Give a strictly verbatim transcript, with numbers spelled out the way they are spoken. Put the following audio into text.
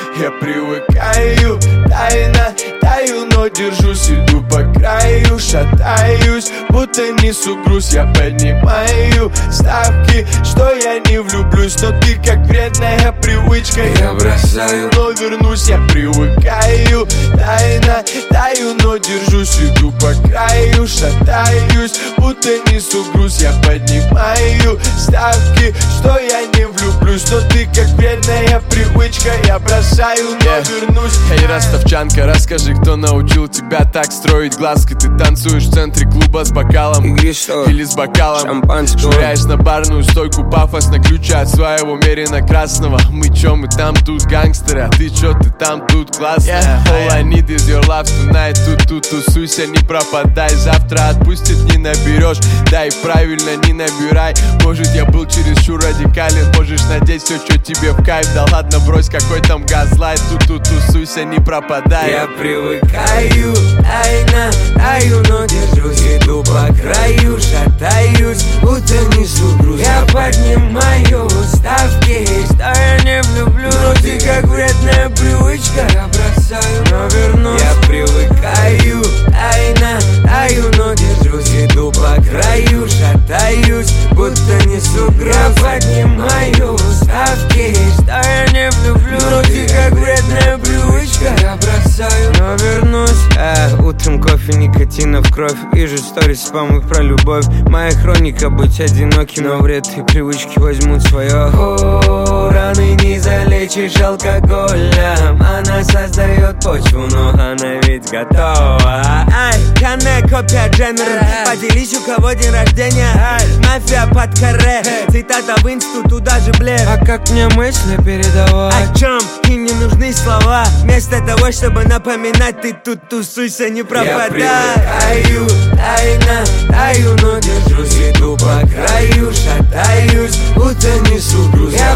Я привыкаю, тайно таю, но держусь, иду по краю, шатаюсь, будто несу груз. Я поднимаю ставки, что я не влюблюсь, но ты как вредная привычка. Я бросаю, но вернусь, я привыкаю, тайно таю, но держусь, иду по краю, шатаюсь, будто несу груз. Я поднимаю ставки, что я не влюблюсь, но ты как вредная привычка. Я бросаю, но yeah. вернусь. Эй, ростовчанка, расскажи, кто научил тебя так строить глазки? Ты танцуешь в центре клуба с бокалом или с бокалом шампанского, швыряешь на барную стойку пафосно ключи от своего мерина красного. Мы чё, мы там тут гангстеры, а ты чё, ты там тут классная. yeah. All I need is your love tonight. Тут-тут тусуйся, не пропадай, завтра отпустит, не наберешь. Да и правильно, не набирай. Может, я был чересчур радикален, можешь надеть все, что тебе в кайф. Да ладно, брось, какой там газлайт. Тут-тут тусуйся, не пропадай. Я привыкаю, тайно таю, но держусь, иду по краю, шатаюсь, будто несу груз. Я поднимаю ставки, что я не влюблю, но ты как вредная привычка. Я бросаю, но вернусь. Я привыкаю, тайно таю, но держусь, иду по краю, шатаюсь, будто несу груз. Я поднимаю ставки, что я не влюблю, но ты как вредная привычка. Я бросаю, но вернусь. а, Утром кофе, никотина в кровь. Вижу сторис, спамы про любовь. Моя хроника быть одиноким, но вред и привычки возьмут свое. О, раны не залечишь алкоголем. Она создает почву, но она ведь готова. Ай, пьяная копия Дженнер. Поделись, у кого день рождения. Мафия под каре. Цитата в инсту, туда же блеф. А как мне мысли передавать? О чем? Им не нужны слова. Вместо того, чтобы напоминать, ты тут тусуйся, не пропадай. Я привыкаю, тайно таю, но держусь, иду по краю, шатаюсь, будто несу груз. Я